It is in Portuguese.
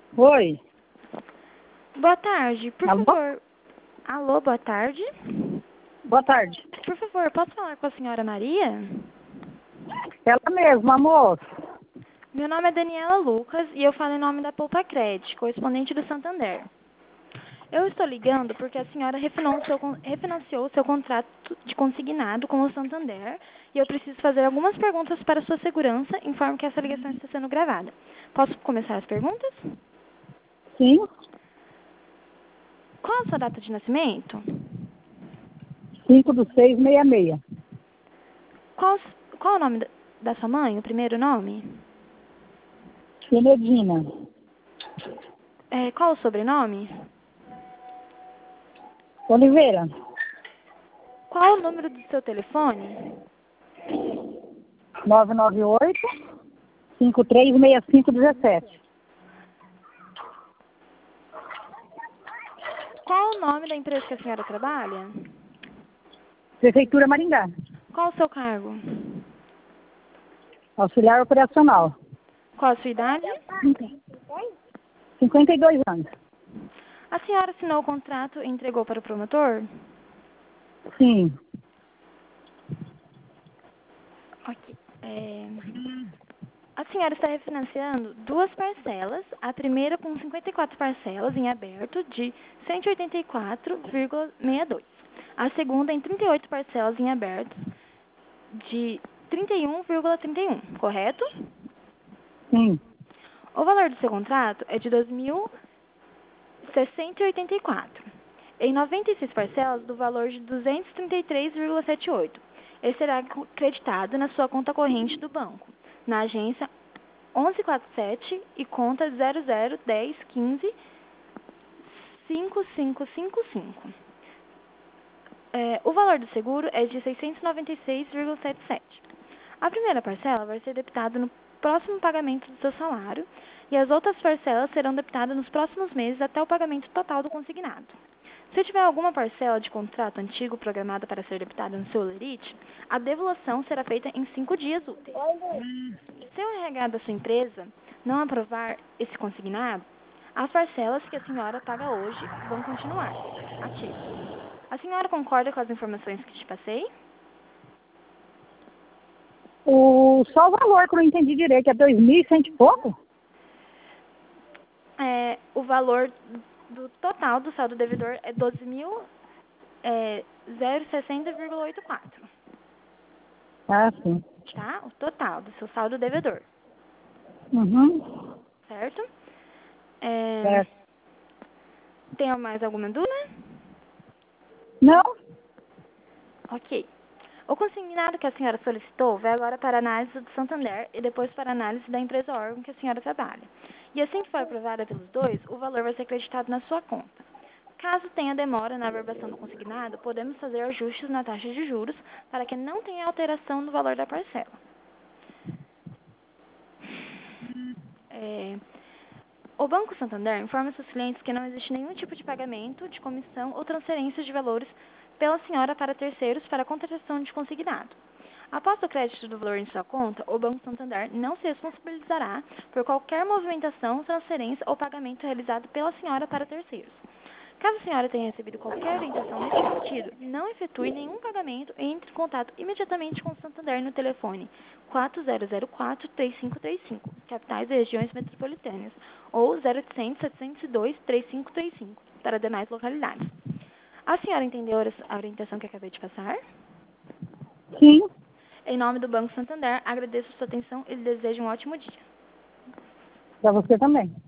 Oi. Boa tarde, por Alô? favor. Alô, boa tarde. Boa tarde. Por favor, posso falar com a senhora Maria? Ela mesma, moça. Meu nome é Daniela Lucas e eu falo em nome da Poupa Cred, correspondente do Santander. Eu estou ligando porque a senhora refinanciou seu contrato de consignado com o Santander e eu preciso fazer algumas perguntas para sua segurança, informo que essa ligação está sendo gravada. Posso começar as perguntas? Sim. Qual a sua data de nascimento? 5/6/66. Qual, qual o nome da sua mãe, o primeiro nome? Benedina. Qual o sobrenome? Oliveira. Qual o número do seu telefone? 998-536517. Qual o nome da empresa que a senhora trabalha? Prefeitura Maringá. Qual o seu cargo? Auxiliar operacional. Qual a sua idade? 52 anos. A senhora assinou o contrato e entregou para o promotor? Sim. Ok. A senhora está refinanciando duas parcelas, a primeira com 54 parcelas em aberto de 184,62. A segunda em 38 parcelas em aberto de 31,31, correto? Sim. O valor do seu contrato é de 2.684, em 96 parcelas do valor de 233,78. Ele será creditado na sua conta corrente do banco, na agência 1147 e conta 0010155555. O valor do seguro é de 696,77. A primeira parcela vai ser debitada no próximo pagamento do seu salário e as outras parcelas serão debitadas nos próximos meses até o pagamento total do consignado. Se tiver alguma parcela de contrato antigo programada para ser debitada no seu lerite, a devolução será feita em 5 dias úteis. Se o RH da sua empresa não aprovar esse consignado, as parcelas que a senhora paga hoje vão continuar ativas. A senhora concorda com as informações que te passei? Só o valor que eu não entendi direito. É 2.100 e pouco? O valor do total do saldo devedor é 12.060,84. Ah, sim. Tá? O total do seu saldo devedor. Uhum. Certo? Certo. Tem mais alguma dúvida? Não? Ok. O consignado que a senhora solicitou vai agora para a análise do Santander e depois para a análise da empresa órgão que a senhora trabalha. E assim que for aprovada pelos dois, o valor vai ser acreditado na sua conta. Caso tenha demora na averbação do consignado, podemos fazer ajustes na taxa de juros para que não tenha alteração no valor da parcela. O Banco Santander informa seus clientes que não existe nenhum tipo de pagamento, de comissão ou transferência de valores pela senhora para terceiros para a contratação de consignado. Após o crédito do valor em sua conta, o Banco Santander não se responsabilizará por qualquer movimentação, transferência ou pagamento realizado pela senhora para terceiros. Caso a senhora tenha recebido qualquer orientação nesse sentido, não efetue nenhum pagamento e entre em contato imediatamente com o Santander no telefone 4004-3535, capitais e regiões metropolitanas, ou 0800-702-3535, para demais localidades. A senhora entendeu a orientação que acabei de passar? Sim. Em nome do Banco Santander, agradeço a sua atenção e lhe desejo um ótimo dia. Para você também.